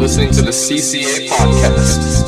listening to the CCA podcast.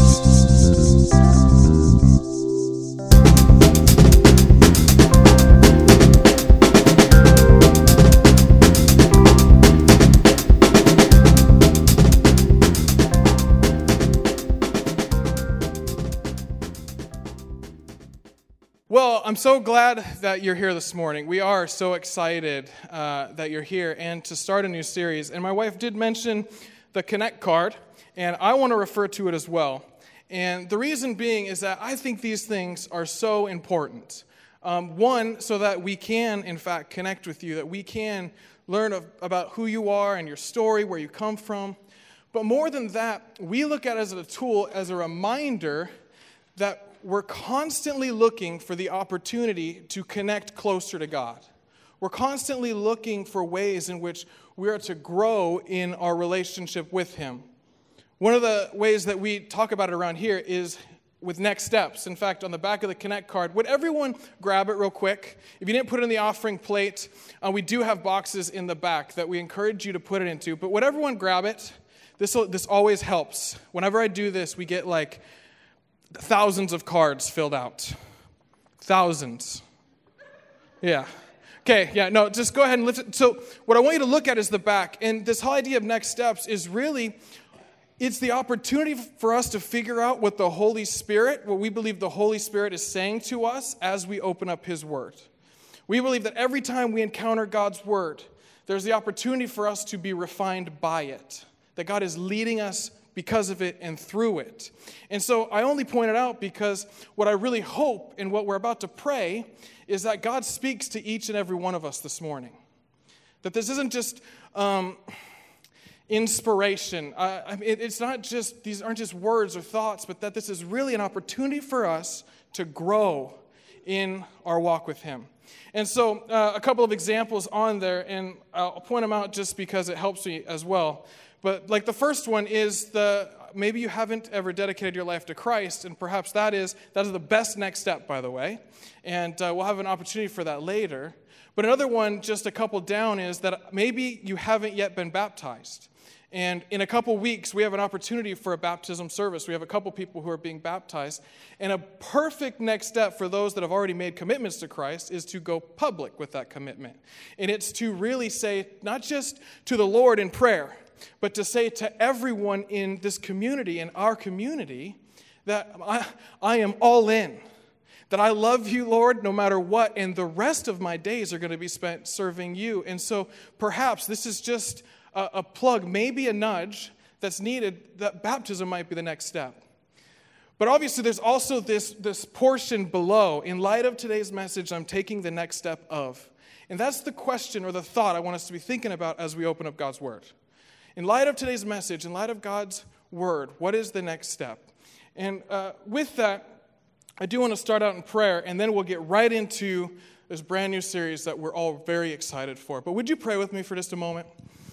Well, I'm so glad that you're here this morning. We are so excited that you're here and to start a new series. And my wife did mention the Connect card, and I want to refer to it as well. And the reason being is that I think these things are so important. One, so that we can, in fact, connect with you, that we can learn about who you are and your story, where you come from. But more than that, we look at it as a tool, as a reminder that we're constantly looking for the opportunity to connect closer to God. We're constantly looking for ways in which we are to grow in our relationship with Him. One of the ways that we talk about it around here is with next steps. In fact, on the back of the Connect card, would everyone grab it real quick? If you didn't put it in the offering plate, we do have boxes in the back that we encourage you to put it into. But would everyone grab it? This always helps. Whenever I do this, we get like thousands of cards filled out. Thousands. Yeah. Okay, yeah, no, just go ahead and lift it. So what I want you to look at is the back. And this whole idea of next steps is really, it's the opportunity for us to figure out what the Holy Spirit, what we believe the Holy Spirit is saying to us as we open up His Word. We believe that every time we encounter God's Word, there's the opportunity for us to be refined by it. That God is leading us because of it and through it. And so I only point it out because what I really hope in what we're about to pray is that God speaks to each and every one of us this morning. That this isn't just inspiration. It's not just, these aren't just words or thoughts, but that this is really an opportunity for us to grow in our walk with Him. And so a couple of examples on there, and I'll point them out just because it helps me as well. But like the first one is maybe you haven't ever dedicated your life to Christ, and perhaps that is the best next step, by the way. And we'll have an opportunity for that later. But another one, just a couple down, is that maybe you haven't yet been baptized. And in a couple weeks, we have an opportunity for a baptism service. We have a couple people who are being baptized. And a perfect next step for those that have already made commitments to Christ is to go public with that commitment. And it's to really say, not just to the Lord in prayer, but to say to everyone in this community, in our community, that I am all in. That I love you, Lord, no matter what, and the rest of my days are going to be spent serving you. And so perhaps this is just a plug, maybe a nudge that's needed, that baptism might be the next step. But obviously there's also this portion below. In light of today's message, I'm taking the next step of. And that's the question or the thought I want us to be thinking about as we open up God's Word. In light of today's message, in light of God's Word, what is the next step? And with that, I do want to start out in prayer, and then we'll get right into this brand new series that we're all very excited for. But would you pray with me for just a moment?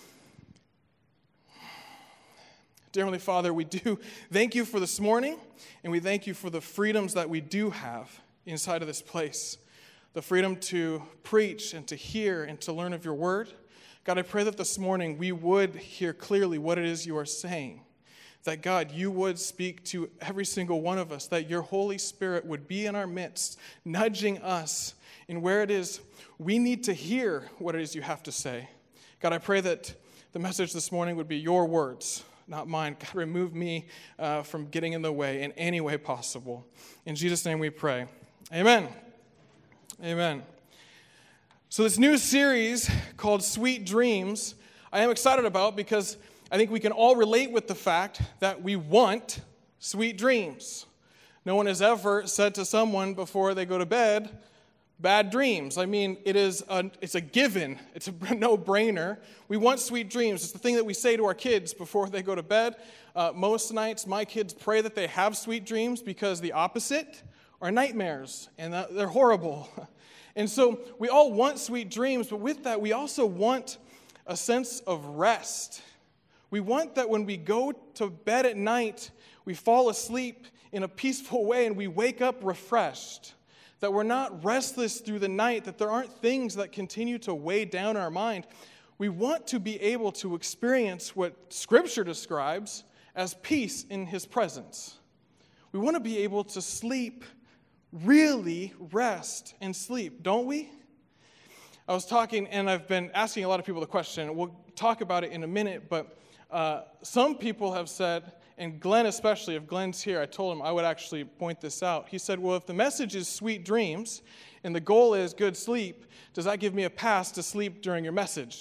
Dear Heavenly Father, we do thank you for this morning, and we thank you for the freedoms that we do have inside of this place. The freedom to preach and to hear and to learn of your Word. God, I pray that this morning we would hear clearly what it is you are saying. That, God, you would speak to every single one of us. That your Holy Spirit would be in our midst, nudging us in where it is we need to hear what it is you have to say. God, I pray that the message this morning would be your words, not mine. God, remove me from getting in the way in any way possible. In Jesus' name we pray. Amen. Amen. So this new series called Sweet Dreams, I am excited about because I think we can all relate with the fact that we want sweet dreams. No one has ever said to someone before they go to bed, bad dreams. I mean, it's a given. It's a no-brainer. We want sweet dreams. It's the thing that we say to our kids before they go to bed. Most nights, my kids pray that they have sweet dreams because the opposite are nightmares, and they're horrible. And so we all want sweet dreams, but with that, we also want a sense of rest. We want that when we go to bed at night, we fall asleep in a peaceful way and we wake up refreshed. That we're not restless through the night, that there aren't things that continue to weigh down our mind. We want to be able to experience what Scripture describes as peace in his presence. We want to be able to sleep, really rest and sleep, don't we? I was talking, and I've been asking a lot of people the question. We'll talk about it in a minute, but some people have said, and Glenn especially, if Glenn's here, I told him I would actually point this out. He said, well, if the message is sweet dreams and the goal is good sleep, does that give me a pass to sleep during your message?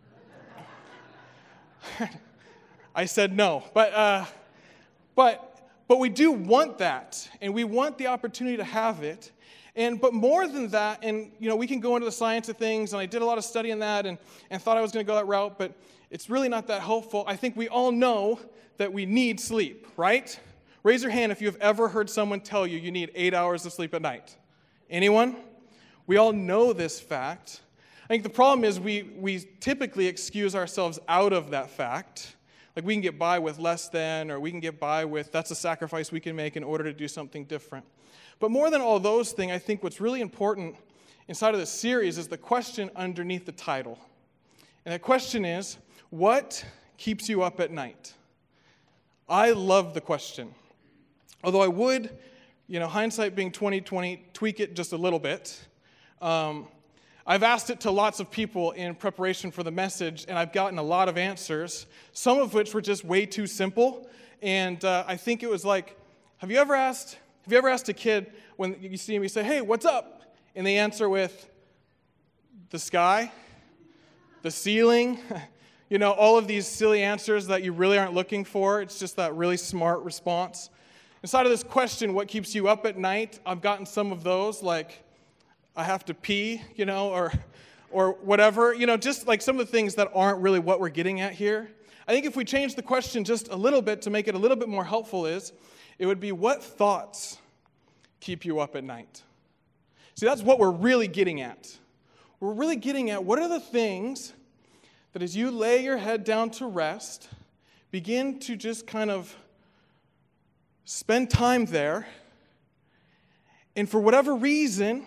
I said no, but we do want that, and we want the opportunity to have it. But more than that, and we can go into the science of things, and I did a lot of study in that, and thought I was going to go that route, but it's really not that helpful. I think we all know that we need sleep, right? Raise your hand if you've ever heard someone tell you you need 8 hours of sleep at night. Anyone? We all know this fact. I think the problem is we typically excuse ourselves out of that fact. Like we can get by with less than, or we can get by with that's a sacrifice we can make in order to do something different. But more than all those things, I think what's really important inside of this series is the question underneath the title. And the question is, what keeps you up at night? I love the question. Although I would, hindsight being 20/20, tweak it just a little bit. I've asked it to lots of people in preparation for the message, and I've gotten a lot of answers, some of which were just way too simple. And I think it was like, have you ever asked a kid when you see him, you say, hey, what's up? And they answer with the sky, the ceiling, all of these silly answers that you really aren't looking for. It's just that really smart response. Inside of this question, what keeps you up at night? I've gotten some of those, like, I have to pee, or whatever, just like some of the things that aren't really what we're getting at here. I think if we change the question just a little bit to make it a little bit more helpful it would be, what thoughts keep you up at night? See, that's what we're really getting at. We're really getting at what are the things that as you lay your head down to rest, begin to just kind of spend time there, and for whatever reason,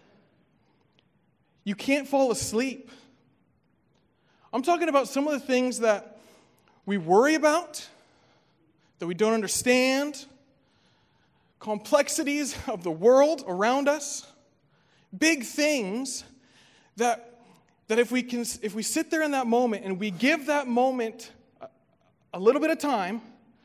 you can't fall asleep. I'm talking about some of the things that we worry about, that we don't understand, complexities of the world around us, big things that if we sit there in that moment and we give that moment a little bit of time,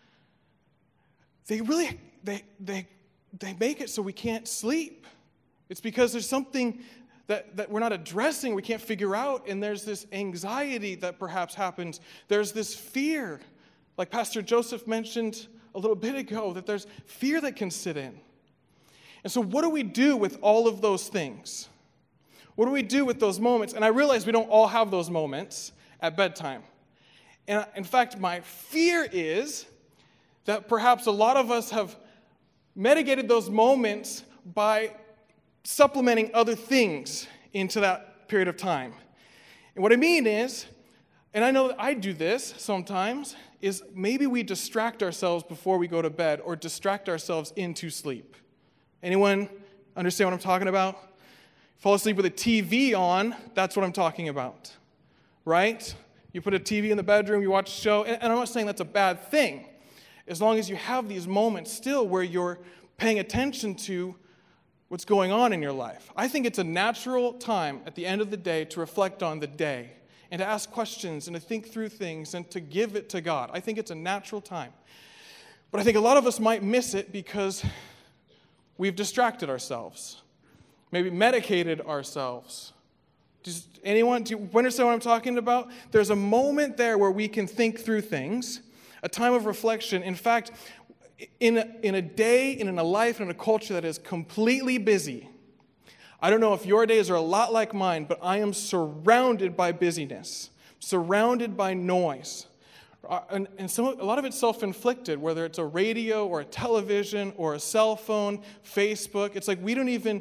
they make it so we can't sleep. It's because there's something that we're not addressing, we can't figure out, and there's this anxiety that perhaps happens. There's this fear, like Pastor Joseph mentioned a little bit ago, that there's fear that can sit in. And so what do we do with all of those things? What do we do with those moments? And I realize we don't all have those moments at bedtime. And in fact, my fear is that perhaps a lot of us have mitigated those moments by supplementing other things into that period of time. And what I mean is, and I know that I do this sometimes, is maybe we distract ourselves before we go to bed or distract ourselves into sleep. Anyone understand what I'm talking about? Fall asleep with a TV on, that's what I'm talking about, right? You put a TV in the bedroom, you watch a show, and I'm not saying that's a bad thing, as long as you have these moments still where you're paying attention to what's going on in your life. I think it's a natural time at the end of the day to reflect on the day and to ask questions and to think through things and to give it to God. I think it's a natural time. But I think a lot of us might miss it because we've distracted ourselves, maybe medicated ourselves. Do you understand what I'm talking about? There's a moment there where we can think through things, a time of reflection. In fact, in a day, in a life, in a culture that is completely busy, I don't know if your days are a lot like mine, but I am surrounded by busyness, surrounded by noise. And a lot of it's self-inflicted, whether it's a radio or a television or a cell phone, Facebook. It's like we don't even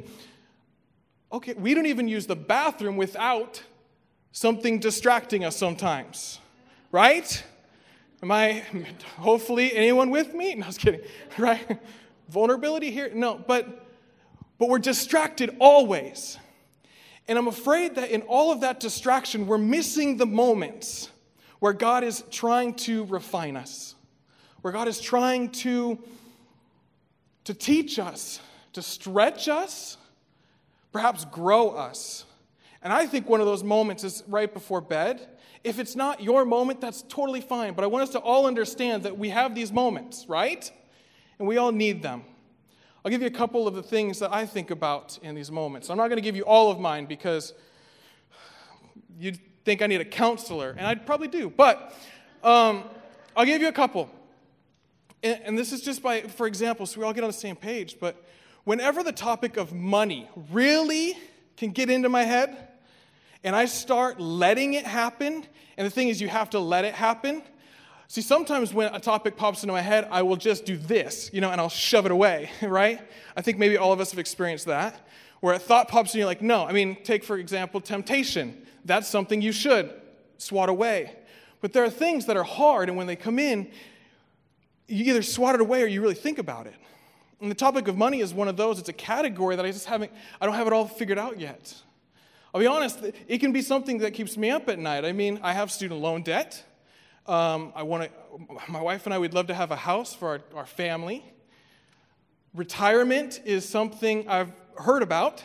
use the bathroom without something distracting us sometimes, right? Hopefully, anyone with me? No, I was kidding, right? Vulnerability here? No, but we're distracted always. And I'm afraid that in all of that distraction, we're missing the moments where God is trying to refine us, where God is trying to teach us, to stretch us, perhaps grow us. And I think one of those moments is right before bed. If it's not your moment, that's totally fine. But I want us to all understand that we have these moments, right? And we all need them. I'll give you a couple of the things that I think about in these moments. I'm not going to give you all of mine because you'd think I need a counselor, and I probably do. But I'll give you a couple. And this is just for example, so we all get on the same page. But whenever the topic of money really can get into my head, and I start letting it happen, and the thing is you have to let it happen. See, sometimes when a topic pops into my head, I will just do this, and I'll shove it away, right? I think maybe all of us have experienced that, where a thought pops in, you're like, no. Take, for example, temptation. That's something you should swat away. But there are things that are hard, and when they come in, you either swat it away or you really think about it. And the topic of money is one of those. It's a category that I don't have it all figured out yet. I'll be honest, it can be something that keeps me up at night. I have student loan debt. My wife and I would love to have a house for our family. Retirement is something I've heard about.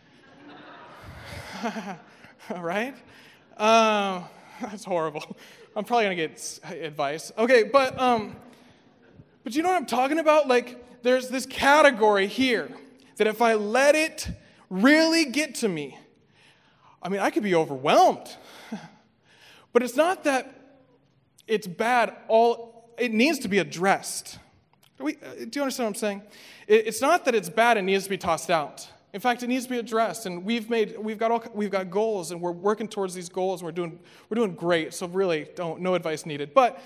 All right? That's horrible. I'm probably going to get advice. Okay, but you know what I'm talking about? Like, there's this category here that if I let it really get to me, I could be overwhelmed. But it's not that it's bad. It needs to be addressed. Do you understand what I'm saying? It's not that it's bad and needs to be tossed out. In fact, it needs to be addressed. And we've got goals, and we're working towards these goals, and we're doing great. So really, no advice needed. But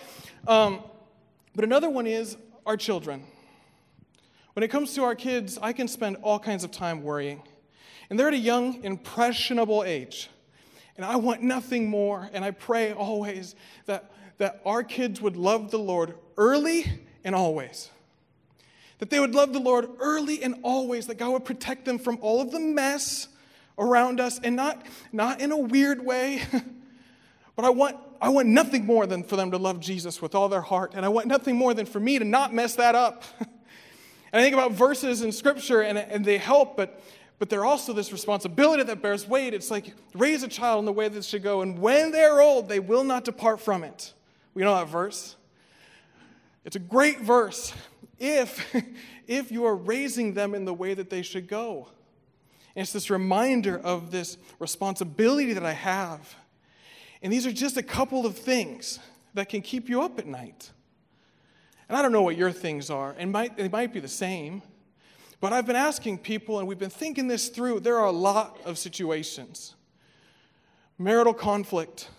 another one is our children. When it comes to our kids, I can spend all kinds of time worrying. And they're at a young, impressionable age. And I want nothing more, and I pray always that our kids would love the Lord early and always. That they would love the Lord early and always, that God would protect them from all of the mess around us, and not in a weird way, but I want nothing more than for them to love Jesus with all their heart, and I want nothing more than for me to not mess that up. And I think about verses in Scripture, and they help, but they're also this responsibility that bears weight. It's like, raise a child in the way that it should go, and when they're old, they will not depart from it. We know that verse. It's a great verse if you are raising them in the way that they should go. And it's this reminder of this responsibility that I have. And these are just a couple of things that can keep you up at night. And I don't know what your things are, and they might be the same. But I've been asking people, and we've been thinking this through. There are a lot of situations. Marital conflict,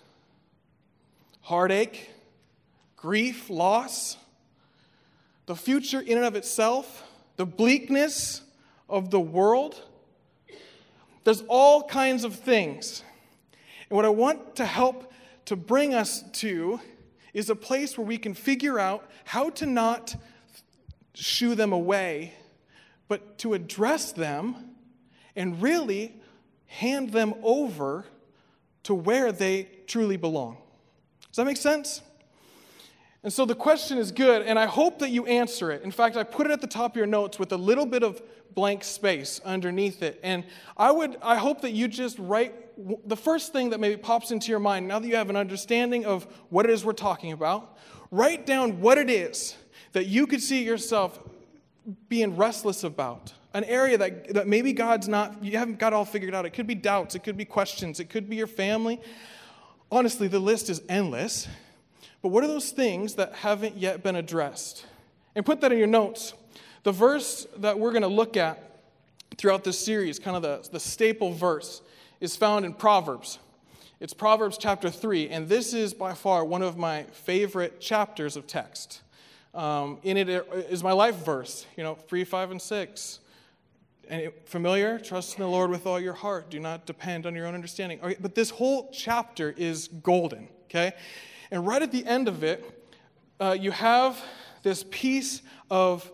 heartache, grief, loss, the future in and of itself, the bleakness of the world. There's all kinds of things. And what I want to help to bring us to is a place where we can figure out how to not shoo them away, but to address them and really hand them over to where they truly belong. Does that make sense? And so the question is good, and I hope that you answer it. In fact, I put it at the top of your notes with a little bit of blank space underneath it. And I hope that you just write the first thing that maybe pops into your mind, now that you have an understanding of what it is we're talking about. Write down what it is that you could see yourself being restless about. An area that maybe you haven't got all figured out. It could be doubts, it could be questions, it could be your family. Honestly, the list is endless. But what are those things that haven't yet been addressed? And put that in your notes. The verse that we're going to look at throughout this series, kind of the staple verse, is found in Proverbs. It's Proverbs chapter 3, and this is by far one of my favorite chapters of text. In it is my life verse, 3, 5, and 6. And familiar? Trust in the Lord with all your heart. Do not depend on your own understanding. Okay, but this whole chapter is golden, okay? And right at the end of it, you have this piece of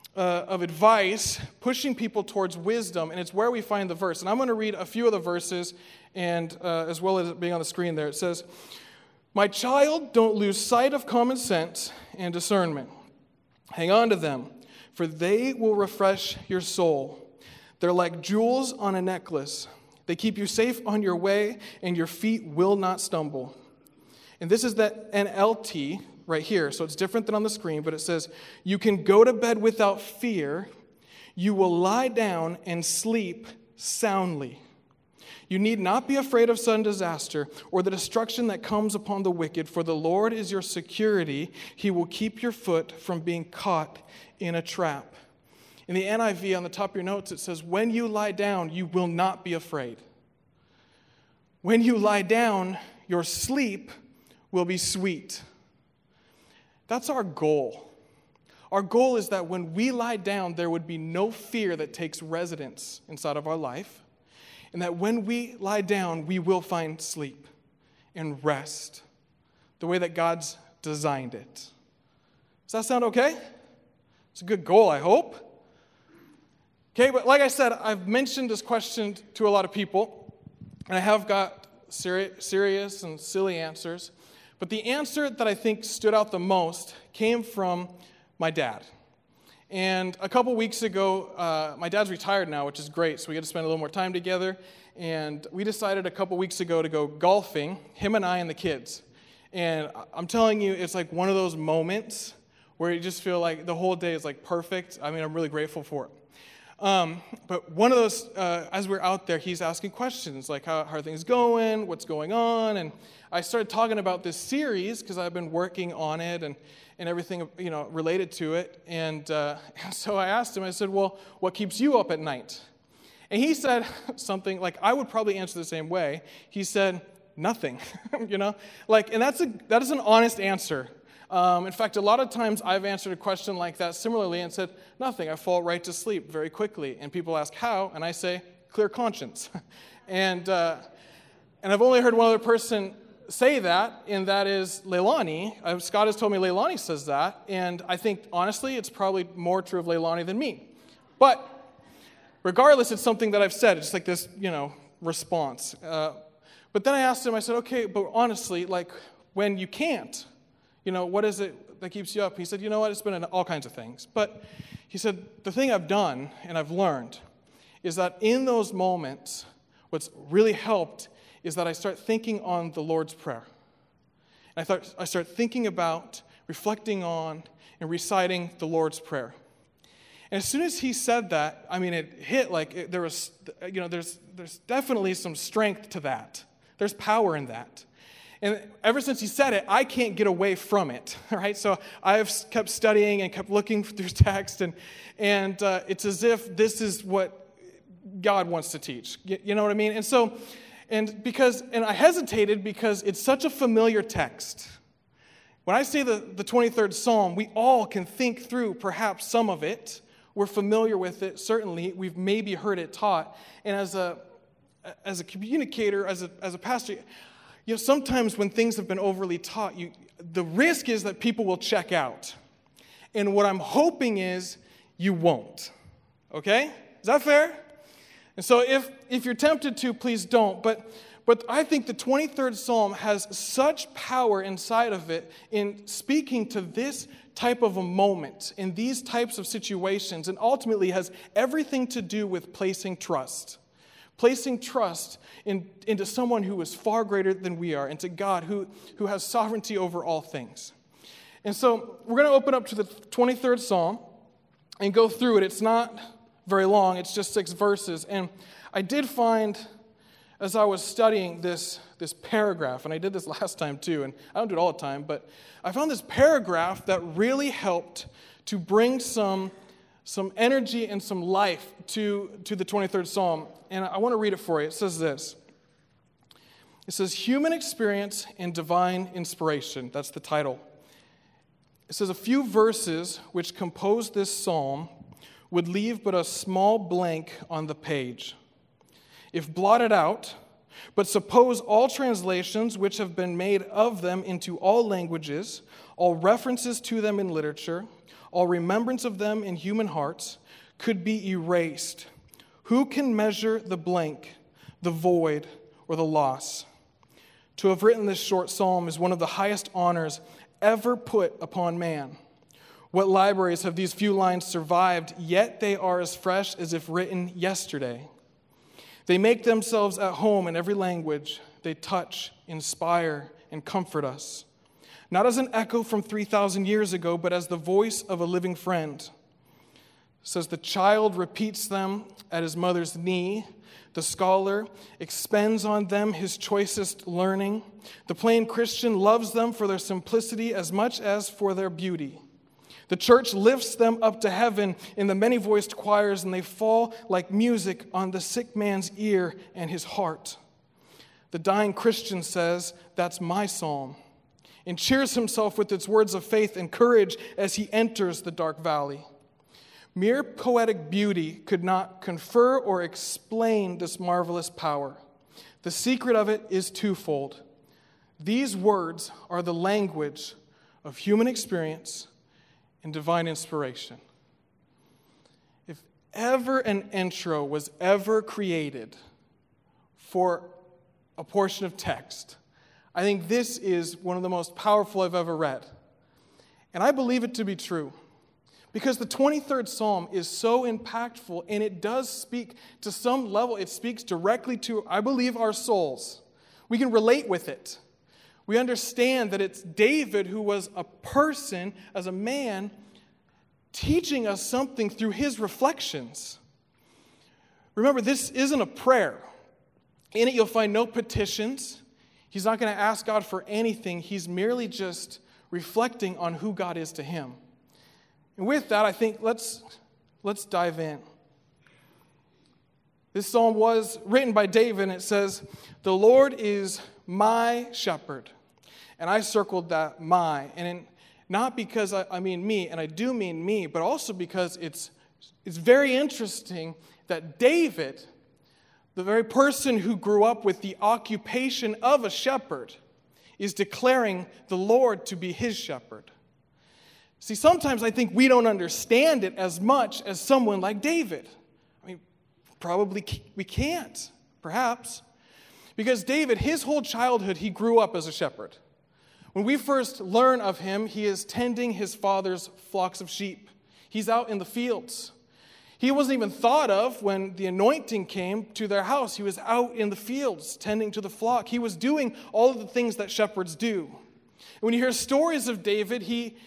advice pushing people towards wisdom, and it's where we find the verse. And I'm going to read a few of the verses, and as well as it being on the screen there. It says, "My child, don't lose sight of common sense and discernment. Hang on to them, for they will refresh your soul. They're like jewels on a necklace. They keep you safe on your way, and your feet will not stumble. And this is the NLT right here, so it's different than on the screen, but it says, you can go to bed without fear. You will lie down and sleep soundly. You need not be afraid of sudden disaster or the destruction that comes upon the wicked, for the Lord is your security. He will keep your foot from being caught in a trap. In the NIV, on the top of your notes, it says, when you lie down, you will not be afraid. When you lie down, your sleep will be sweet. That's our goal. Our goal is that when we lie down, there would be no fear that takes residence inside of our life. And that when we lie down, we will find sleep and rest the way that God's designed it. Does that sound okay? It's a good goal, I hope. Okay, but like I said, I've mentioned this question to a lot of people, and I have got serious and silly answers. But the answer that I think stood out the most came from my dad. And a couple weeks ago, my dad's retired now, which is great, so we get to spend a little more time together. And we decided a couple weeks ago to go golfing, him and I and the kids. And I'm telling you, it's like one of those moments where you just feel like the whole day is like perfect. I mean, I'm really grateful for it. But one of those, as we're out there, he's asking questions like, how are things going? What's going on? And I started talking about this series because I've been working on it and everything, related to it. And so I asked him, I said, well, what keeps you up at night? And he said something like, I would probably answer the same way. He said, nothing, and that is an honest answer. In fact, a lot of times I've answered a question like that similarly and said, nothing, I fall right to sleep very quickly. And people ask how, and I say, clear conscience. And I've only heard one other person say that, and that is Leilani. Scott has told me Leilani says that, and I think, honestly, it's probably more true of Leilani than me. But regardless, it's something that I've said. It's like this, response. But then I asked him, I said, okay, but honestly, like, when you can't, what is it that keeps you up? He said, you know what, it's been all kinds of things. But he said, the thing I've done and I've learned is that in those moments, what's really helped is that I start thinking on the Lord's Prayer. And I start thinking about, reflecting on, and reciting the Lord's Prayer. And as soon as he said that, I mean, it hit like there was, there's definitely some strength to that. There's power in that. And ever since he said it, I can't get away from it, right? So I've kept studying and kept looking through text, and it's as if this is what God wants to teach. You know what I mean? And I hesitated because it's such a familiar text. When I say the 23rd Psalm, we all can think through perhaps some of it. We're familiar with it, certainly. We've maybe heard it taught. And as a communicator, as a pastor, sometimes when things have been overly taught, the risk is that people will check out. And what I'm hoping is you won't. Okay? Is that fair? And so if you're tempted to, please don't. But I think the 23rd Psalm has such power inside of it in speaking to this type of a moment, in these types of situations, and ultimately has everything to do with placing trust. Placing trust into someone who is far greater than we are, into God who has sovereignty over all things. And so we're going to open up to the 23rd Psalm and go through it. It's not very long. It's just 6 verses. And I did find, as I was studying this paragraph, and I did this last time too, and I don't do it all the time, but I found this paragraph that really helped to bring some energy and some life to the 23rd Psalm. And I want to read it for you. It says this. It says, Human Experience and Divine Inspiration. That's the title. It says, a few verses which compose this psalm would leave but a small blank on the page. If blotted out, but suppose all translations which have been made of them into all languages, all references to them in literature, all remembrance of them in human hearts, could be erased. Who can measure the blank, the void, or the loss? To have written this short psalm is one of the highest honors ever put upon man. What libraries have these few lines survived, yet they are as fresh as if written yesterday. They make themselves at home in every language. They touch, inspire, and comfort us. Not as an echo from 3,000 years ago, but as the voice of a living friend. It says the child repeats them at his mother's knee. The scholar expends on them his choicest learning. The plain Christian loves them for their simplicity as much as for their beauty. The church lifts them up to heaven in the many-voiced choirs, and they fall like music on the sick man's ear and his heart. The dying Christian says, "That's my psalm," and cheers himself with its words of faith and courage as he enters the dark valley. Mere poetic beauty could not confer or explain this marvelous power. The secret of it is twofold. These words are the language of human experience and divine inspiration. If ever an intro was ever created for a portion of text, I think this is one of the most powerful I've ever read. And I believe it to be true. Because the 23rd Psalm is so impactful, and it does speak to some level, it speaks directly to, I believe, our souls. We can relate with it. We understand that it's David who was a person, as a man, teaching us something through his reflections. Remember, this isn't a prayer. In it, you'll find no petitions. He's not going to ask God for anything. He's merely just reflecting on who God is to him. And with that, I think let's dive in. This psalm was written by David, and it says, "The Lord is my shepherd." And I circled that "my." And not because I mean me, and I do mean me, but also because it's very interesting that David, the very person who grew up with the occupation of a shepherd, is declaring the Lord to be his shepherd. See, sometimes I think we don't understand it as much as someone like David. I mean, probably we can't, perhaps. Because David, his whole childhood, he grew up as a shepherd. When we first learn of him, he is tending his father's flocks of sheep. He's out in the fields. He wasn't even thought of when the anointing came to their house. He was out in the fields tending to the flock. He was doing all of the things that shepherds do. And when you hear stories of David,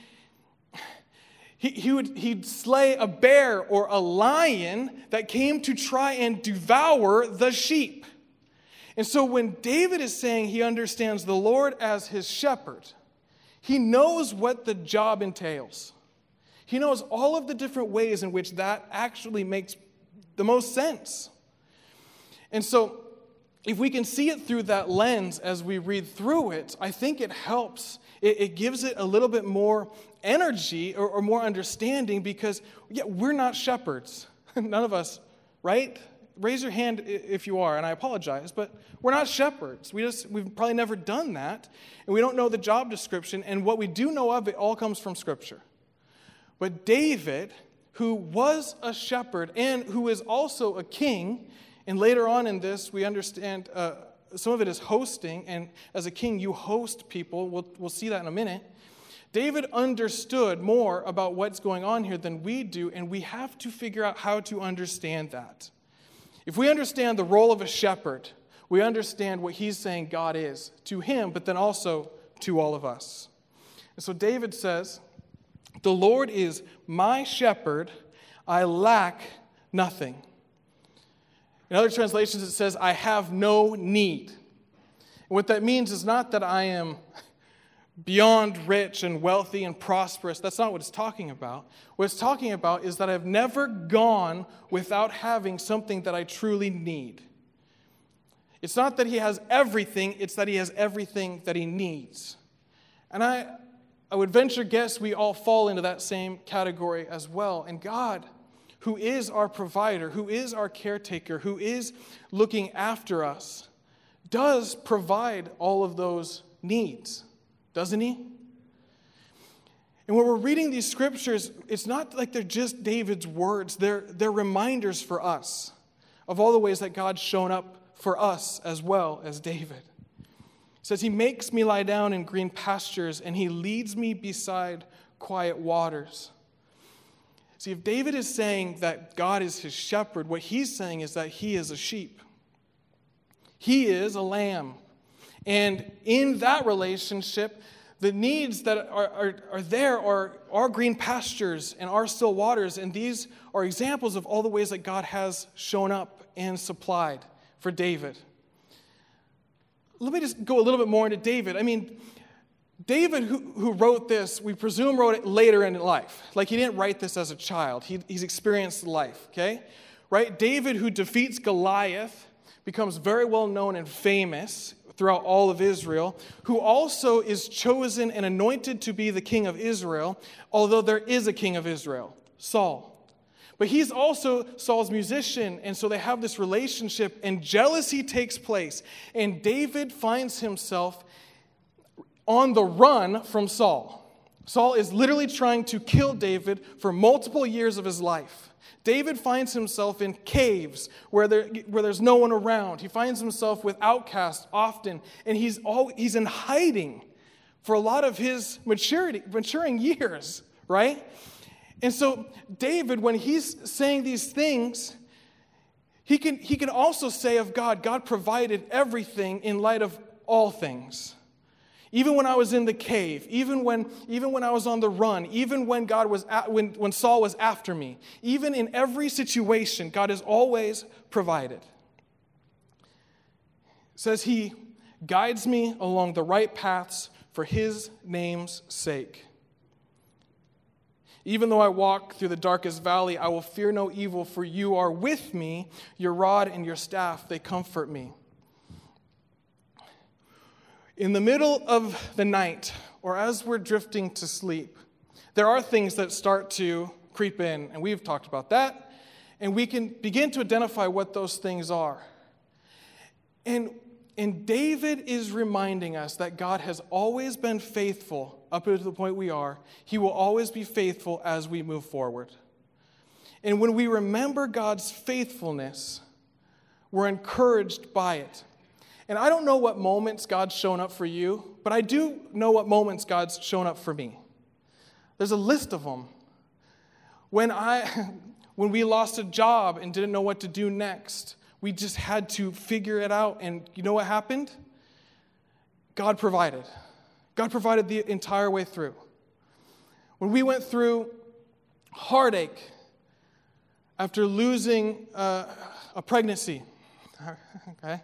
he'd slay a bear or a lion that came to try and devour the sheep. And so when David is saying he understands the Lord as his shepherd, he knows what the job entails. He knows all of the different ways in which that actually makes the most sense. And so if we can see it through that lens as we read through it, I think it helps. It gives it a little bit more energy or more understanding because, we're not shepherds. None of us, right? Raise your hand if you are, and I apologize, but we're not shepherds. We've probably never done that, and we don't know the job description, and what we do know of it all comes from Scripture. But David, who was a shepherd and who is also a king, and later on in this we understand some of it is hosting, and as a king you host people. We'll see that in a minute. David understood more about what's going on here than we do, and we have to figure out how to understand that. If we understand the role of a shepherd, we understand what he's saying God is to him, but then also to all of us. And so David says, "The Lord is my shepherd, I lack nothing." In other translations, it says, "I have no need." And what that means is not that I am beyond rich and wealthy and prosperous. That's not what it's talking about. What it's talking about is that I've never gone without having something that I truly need. It's not that he has everything, it's that he has everything that he needs. And I would venture guess we all fall into that same category as well. And God, who is our provider, who is our caretaker, who is looking after us, does provide all of those needs. Doesn't he? And when we're reading these scriptures, it's not like they're just David's words. They're reminders for us of all the ways that God's shown up for us as well as David. It says, "He makes me lie down in green pastures, and he leads me beside quiet waters. See, if David is saying that God is his shepherd, what he's saying is that he is a sheep. He is a lamb. And in that relationship, the needs that are there are our green pastures and our still waters. And these are examples of all the ways that God has shown up and supplied for David. Let me just go a little bit more into David. I mean, David, who wrote this, we presume wrote it later in life. Like, he didn't write this as a child. He's experienced life, okay? Right? David, who defeats Goliath, becomes very well known and famous throughout all of Israel, who also is chosen and anointed to be the king of Israel, although there is a king of Israel, Saul. But he's also Saul's musician, and so they have this relationship, and jealousy takes place. And David finds himself on the run from Saul. Saul is literally trying to kill David for multiple years of his life. David finds himself in caves where there's no one around. He finds himself with outcasts often, and he's in hiding for a lot of his maturing years, right? And so David, when he's saying these things, he can also say of God, God provided everything in light of all things. Even when I was in the cave, even when I was on the run, even when when Saul was after me, even in every situation, God has always provided. It says he guides me along the right paths for his name's sake. Even though I walk through the darkest valley, I will fear no evil, for you are with me. Your rod and your staff, they comfort me. In the middle of the night, or as we're drifting to sleep, there are things that start to creep in, and we've talked about that, and we can begin to identify what those things are. And David is reminding us that God has always been faithful up to the point we are. He will always be faithful as we move forward. And when we remember God's faithfulness, we're encouraged by it. And I don't know what moments God's shown up for you, but I do know what moments God's shown up for me. There's a list of them. When we lost a job and didn't know what to do next, we just had to figure it out. And you know what happened? God provided. God provided the entire way through. When we went through heartache after losing a pregnancy, okay,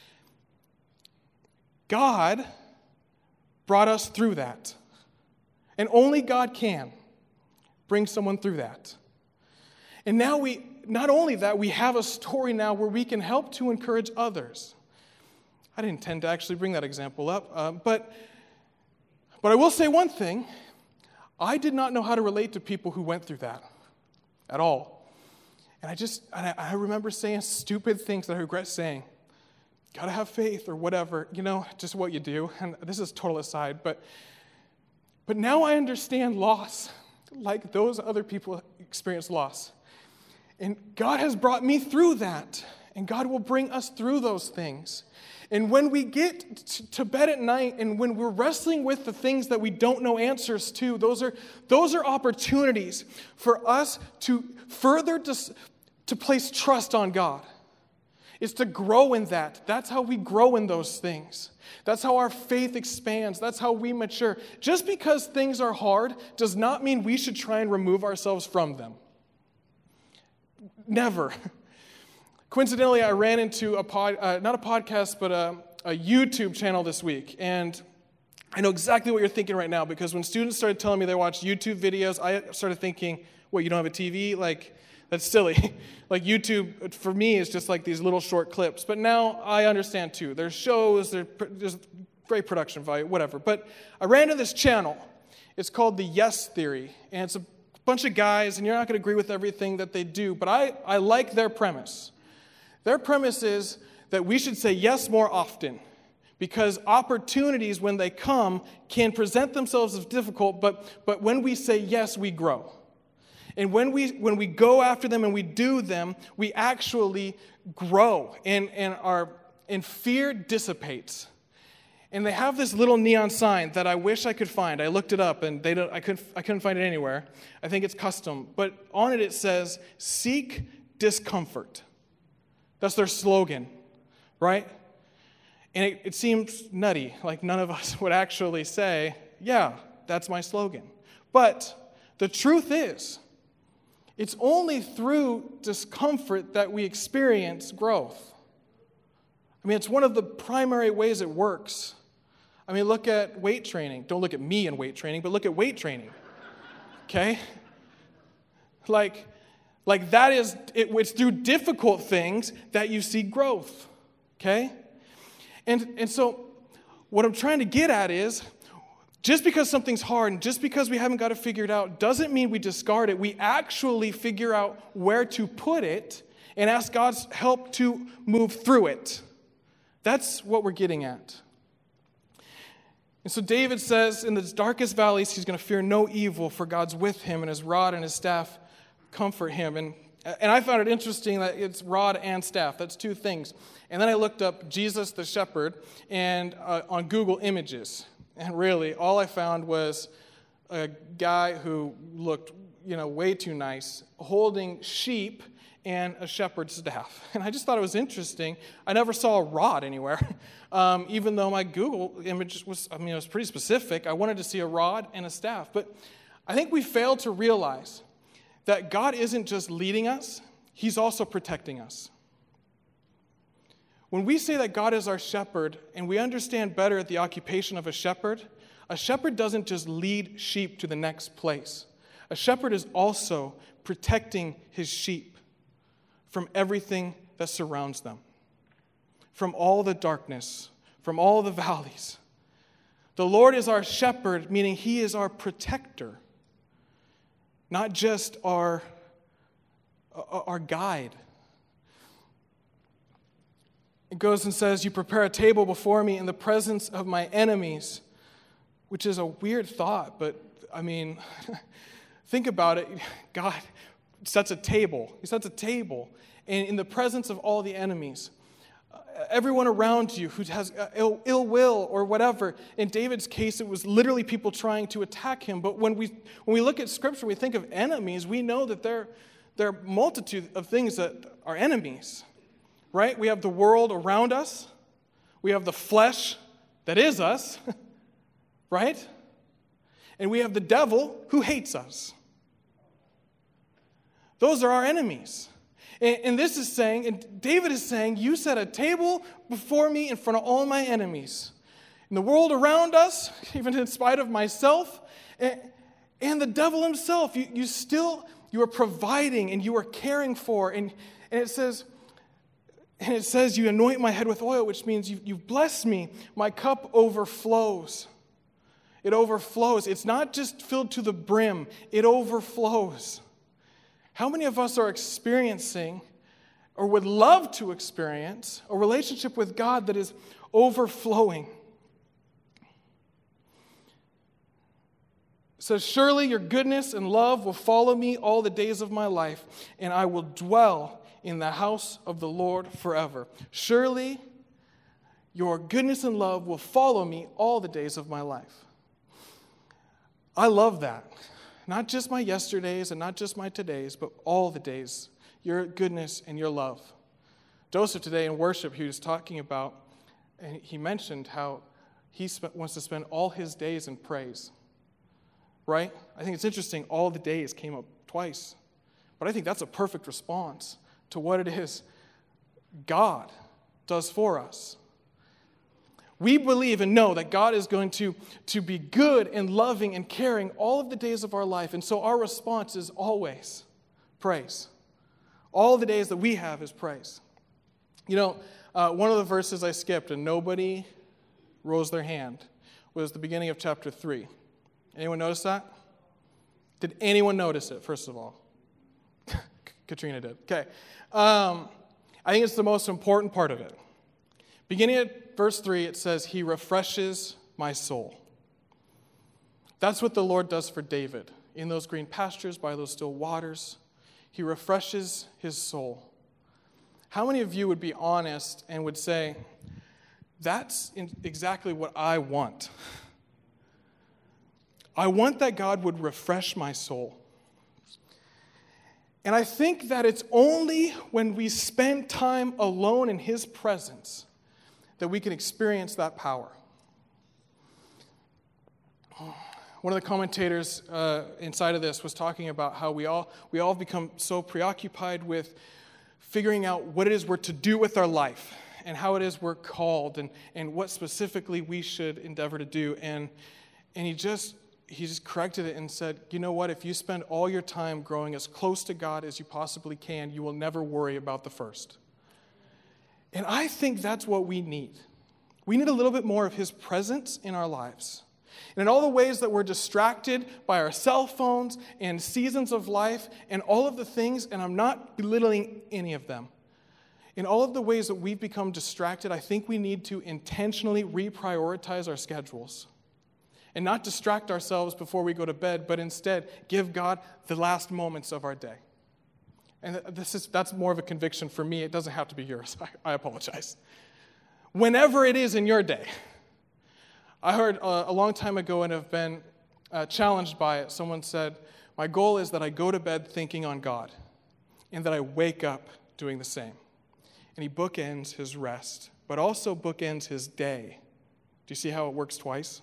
God brought us through that. And only God can bring someone through that. And now not only that, we have a story now where we can help to encourage others. I didn't intend to actually bring that example up, but I will say one thing. I did not know how to relate to people who went through that at all. And I remember saying stupid things that I regret saying. Gotta have faith or whatever, just what you do. And this is total aside, but now I understand loss, like those other people experience loss. And God has brought me through that, and God will bring us through those things. And when we get to bed at night and when we're wrestling with the things that we don't know answers to, those are opportunities for us to further to place trust on God. It's to grow in that. That's how we grow in those things. That's how our faith expands. That's how we mature. Just because things are hard does not mean we should try and remove ourselves from them. Never. Coincidentally, I ran into not a podcast, but a YouTube channel this week. And I know exactly what you're thinking right now, because when students started telling me they watch YouTube videos, I started thinking, what, you don't have a TV? Like, that's silly. Like, YouTube, for me, is just like these little short clips. But now I understand, too. There's shows, there's great production value, whatever. But I ran into this channel. It's called The Yes Theory. And it's a bunch of guys, and you're not going to agree with everything that they do. But I like their premise. Their premise is that we should say yes more often, because opportunities, when they come, can present themselves as difficult, but when we say yes, we grow. And when we go after them and we do them, we actually grow, and fear dissipates. And they have this little neon sign that I wish I could find. I looked it up, and I couldn't find it anywhere. I think it's custom. But on it says, "Seek discomfort." That's their slogan, right? And it seems nutty, like none of us would actually say, yeah, that's my slogan. But the truth is, it's only through discomfort that we experience growth. I mean, it's one of the primary ways it works. I mean, look at weight training. Don't look at me in weight training, but look at weight training, okay? Like that is, it's through difficult things that you see growth, okay? And so what I'm trying to get at is, just because something's hard and just because we haven't got it figured out doesn't mean we discard it. We actually figure out where to put it and ask God's help to move through it. That's what we're getting at. And so David says, in the darkest valleys, he's going to fear no evil, for God's with him, and his rod and his staff comfort him. And I found it interesting that it's rod and staff. That's two things. And then I looked up Jesus the shepherd and on Google Images. And really, all I found was a guy who looked, way too nice, holding sheep and a shepherd's staff. And I just thought it was interesting. I never saw a rod anywhere, even though my Google image was, it was pretty specific. I wanted to see a rod and a staff. But I think we fail to realize that God isn't just leading us, he's also protecting us. When we say that God is our shepherd and we understand better the occupation of a shepherd doesn't just lead sheep to the next place. A shepherd is also protecting his sheep from everything that surrounds them, from all the darkness, from all the valleys. The Lord is our shepherd, meaning he is our protector, not just our guide. It goes and says, "You prepare a table before me in the presence of my enemies," which is a weird thought, but think about it. God sets a table. He sets a table, and in the presence of all the enemies, everyone around you who has ill will or whatever. In David's case, it was literally people trying to attack him. But when we look at Scripture, we think of enemies. We know that there are a multitude of things that are enemies. Right? We have the world around us. We have the flesh that is us. Right? And we have the devil who hates us. Those are our enemies. And this is saying, and David is saying, you set a table before me in front of all my enemies. In the world around us, even in spite of myself, and the devil himself, you are providing and you are caring for. And it says, you anoint my head with oil, which means you've blessed me. My cup overflows. It overflows. It's not just filled to the brim. It overflows. How many of us are experiencing or would love to experience a relationship with God that is overflowing? It says, "Surely your goodness and love will follow me all the days of my life, and I will dwell in the house of the Lord forever." Surely your goodness and love will follow me all the days of my life. I love that. Not just my yesterdays and not just my todays, but all the days, your goodness and your love. Joseph today in worship, he was talking about, and he mentioned how he wants to spend all his days in praise. Right? I think it's interesting, all the days came up twice. But I think that's a perfect response to what it is God does for us. We believe and know that God is going to be good and loving and caring all of the days of our life. And so our response is always praise. All the days that we have is praise. One of the verses I skipped and nobody rose their hand was the beginning of chapter 3. Anyone notice that? Did anyone notice it, first of all? Katrina did. Okay. I think it's the most important part of it. Beginning at verse 3, it says, "He refreshes my soul." That's what the Lord does for David. In those green pastures, by those still waters, he refreshes his soul. How many of you would be honest and would say, that's exactly what I want. I want that God would refresh my soul. And I think that it's only when we spend time alone in His presence that we can experience that power. One of the commentators inside of this was talking about how we all have become so preoccupied with figuring out what it is we're to do with our life and how it is we're called and what specifically we should endeavor to do. And he just corrected it and said, you know what, if you spend all your time growing as close to God as you possibly can, you will never worry about the first. And I think that's what we need. We need a little bit more of His presence in our lives. And in all the ways that we're distracted by our cell phones and seasons of life and all of the things, and I'm not belittling any of them, in all of the ways that we've become distracted, I think we need to intentionally reprioritize our schedules. And not distract ourselves before we go to bed, but instead give God the last moments of our day. And that's more of a conviction for me. It doesn't have to be yours. I apologize. Whenever it is in your day. I heard a long time ago and have been challenged by it. Someone said, my goal is that I go to bed thinking on God and that I wake up doing the same. And he bookends his rest, but also bookends his day. Do you see how it works twice?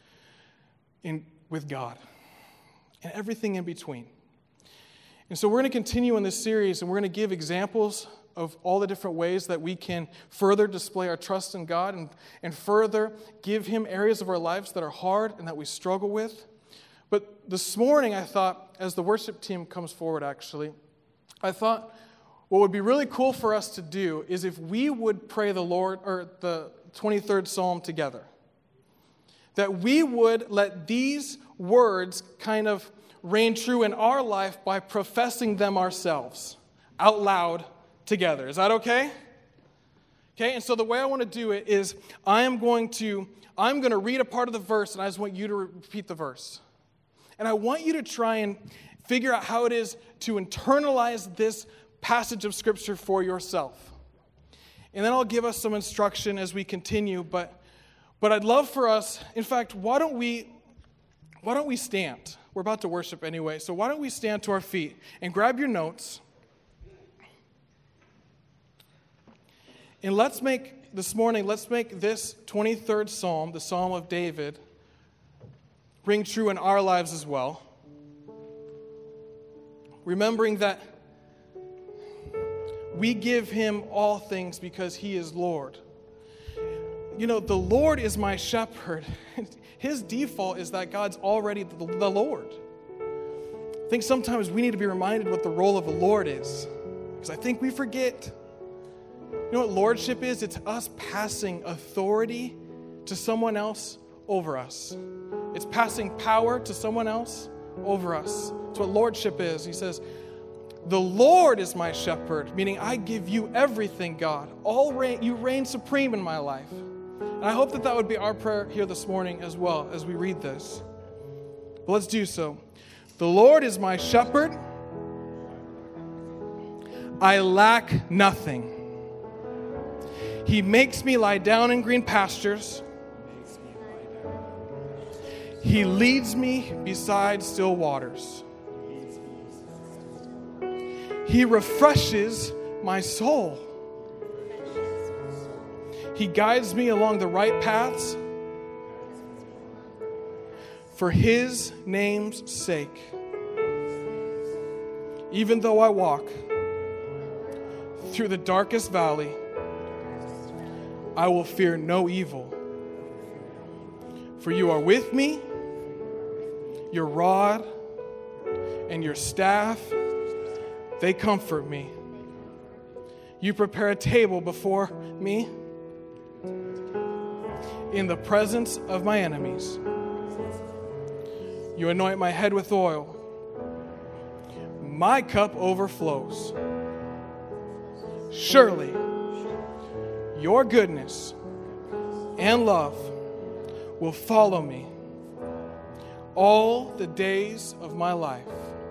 With God and everything in between. And so we're going to continue in this series, and we're going to give examples of all the different ways that we can further display our trust in God and further give Him areas of our lives that are hard and that we struggle with. But this morning I thought, as the worship team comes forward actually, I thought what would be really cool for us to do is if we would pray the 23rd Psalm together. That we would let these words kind of reign true in our life by professing them ourselves out loud together. Is that okay? Okay, and so the way I want to do it is I'm going to read a part of the verse, and I just want you to repeat the verse. And I want you to try and figure out how it is to internalize this passage of Scripture for yourself. And then I'll give us some instruction as we continue, but I'd love for us, in fact, why don't we stand? We're about to worship anyway, so why don't we stand to our feet and grab your notes. And let's make this 23rd Psalm, the Psalm of David, ring true in our lives as well. Remembering that we give Him all things because He is Lord. You know, the Lord is my shepherd. His default is that God's already the Lord. I think sometimes we need to be reminded what the role of the Lord is. Because I think we forget. You know what lordship is? It's us passing authority to someone else over us. It's passing power to someone else over us. That's what lordship is. He says, the Lord is my shepherd, meaning I give you everything, God. You reign supreme in my life. And I hope that would be our prayer here this morning as well as we read this. But let's do so. The Lord is my shepherd. I lack nothing. He makes me lie down in green pastures. He leads me beside still waters. He refreshes my soul. He guides me along the right paths for His name's sake. Even though I walk through the darkest valley, I will fear no evil. For you are with me, your rod and your staff, they comfort me. You prepare a table before me in the presence of my enemies. You anoint my head with oil. My cup overflows. Surely, your goodness and love will follow me all the days of my life,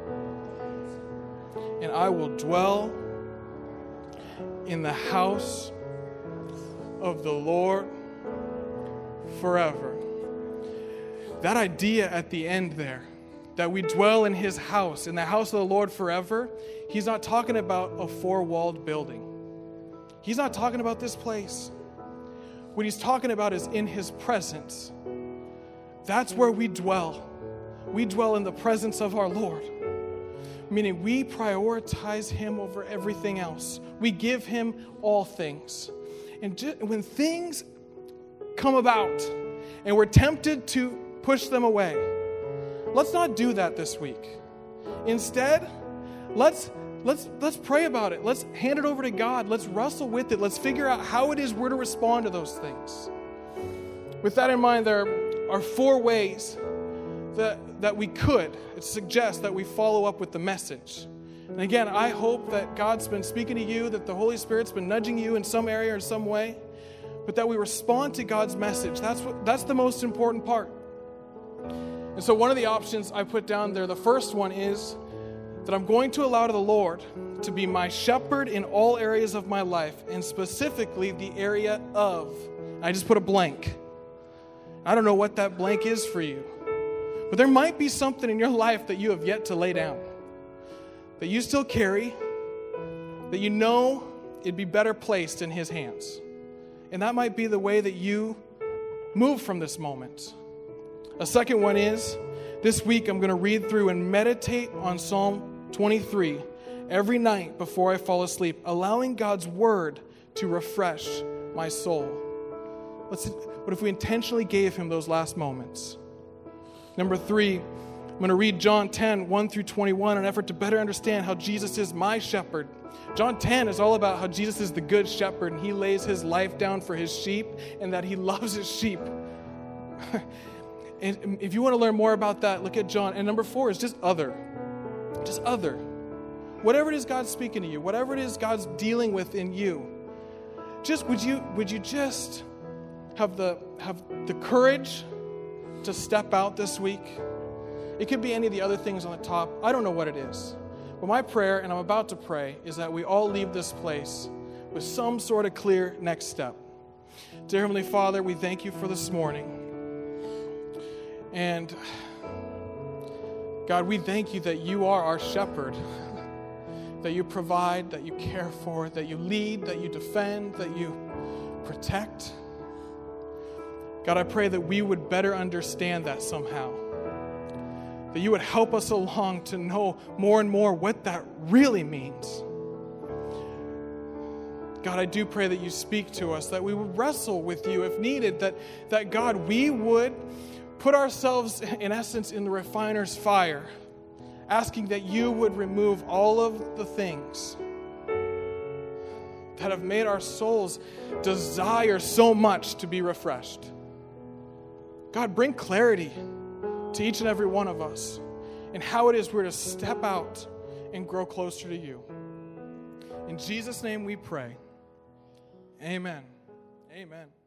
and I will dwell in the house of the Lord forever. That idea at the end there, that we dwell in his house, in the house of the Lord forever, he's not talking about a four-walled building. He's not talking about this place. What he's talking about is in his presence. That's where we dwell. We dwell in the presence of our Lord. Meaning we prioritize him over everything else. We give him all things. And when things come about and we're tempted to push them away, let's not do that this week. Instead, let's pray about it. Let's hand it over to God. Let's wrestle with it. Let's figure out how it is we're to respond to those things. With that in mind, there are 4 ways that we could suggest that we follow up with the message. And again, I hope that God's been speaking to you, that the Holy Spirit's been nudging you in some area or some way, but that we respond to God's message. That's the most important part. And so one of the options I put down there, the first one is that I'm going to allow the Lord to be my shepherd in all areas of my life, and specifically the area of, I just put a blank. I don't know what that blank is for you, but there might be something in your life that you have yet to lay down, that you still carry, that you know it'd be better placed in his hands. And that might be the way that you move from this moment. A second one is, this week I'm going to read through and meditate on Psalm 23 every night before I fall asleep, allowing God's word to refresh my soul. What if we intentionally gave him those last moments? Number 3, I'm going to read John 10, 1 through 21, in an effort to better understand how Jesus is my shepherd. John 10 is all about how Jesus is the good shepherd, and he lays his life down for his sheep, and that he loves his sheep. And if you want to learn more about that, look at John. And number 4 is just other. Just other. Whatever it is God's speaking to you, whatever it is God's dealing with in you, just would you just have the courage to step out this week? It could be any of the other things on the top. I don't know what it is. But my prayer, and I'm about to pray, is that we all leave this place with some sort of clear next step. Dear Heavenly Father, we thank you for this morning. And God, we thank you that you are our shepherd, that you provide, that you care for, that you lead, that you defend, that you protect. God, I pray that we would better understand that somehow, that you would help us along to know more and more what that really means. God, I do pray that you speak to us, that we would wrestle with you if needed, that God, we would put ourselves, in essence, in the refiner's fire, asking that you would remove all of the things that have made our souls desire so much to be refreshed. God, bring clarity to each and every one of us and how it is we're to step out and grow closer to you. In Jesus' name we pray. Amen. Amen.